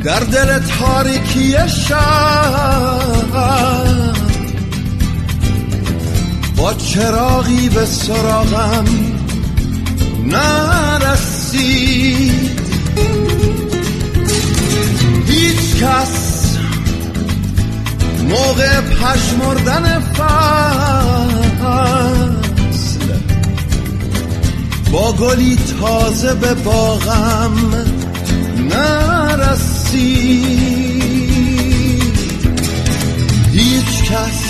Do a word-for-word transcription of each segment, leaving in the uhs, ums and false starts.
در دل تاریکی شب با چراغی به سراغم نرسید. هیچ کس موقع پژمردن فصل با گلی تازه به باغم نرسید. هیچ کس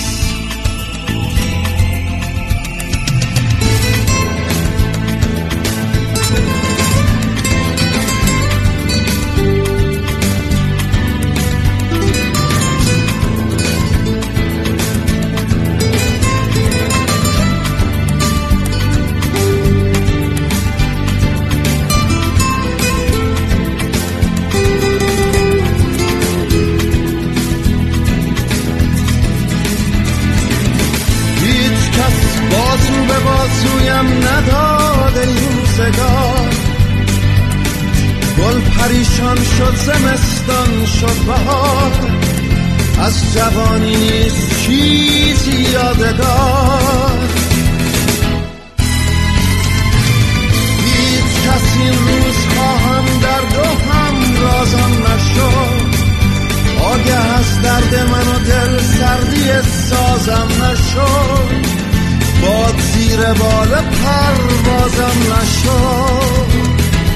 نداده این روزگار. گل پریشان شد، زمستان شد بهار، از جوانی نیست چیزی یادگار. هیچ کسی این روزها هم درد و هم رازم نشد. آگه از درد من و دل سردی سازم نشد. باد زیر بال پروازم نشد.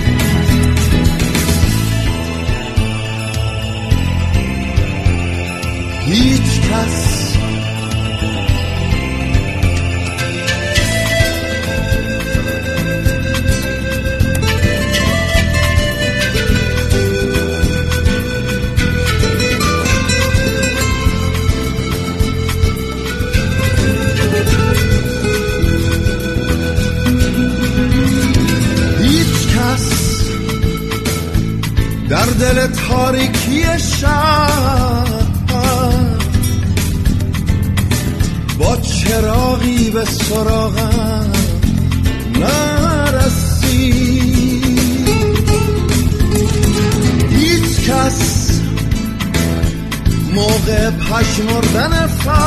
هیچ کس در دل تاریکی شب با چراغی به سراغم نرسید. هیچ کس موقع پژمردن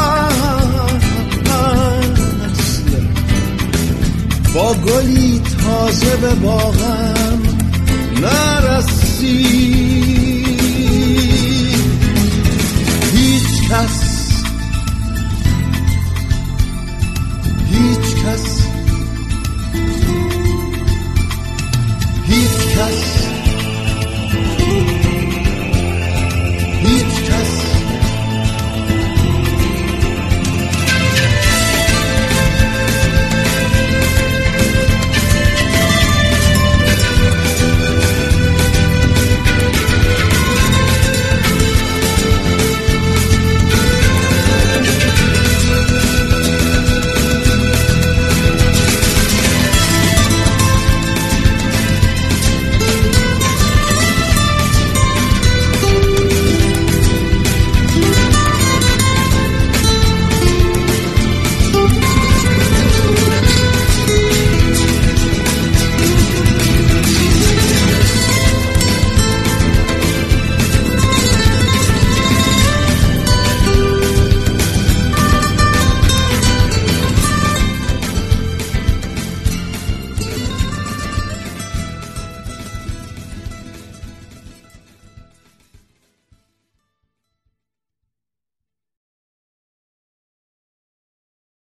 فصل با گلی تازه به باغم نرسید. هیچ کس هیچ کس هیچ کس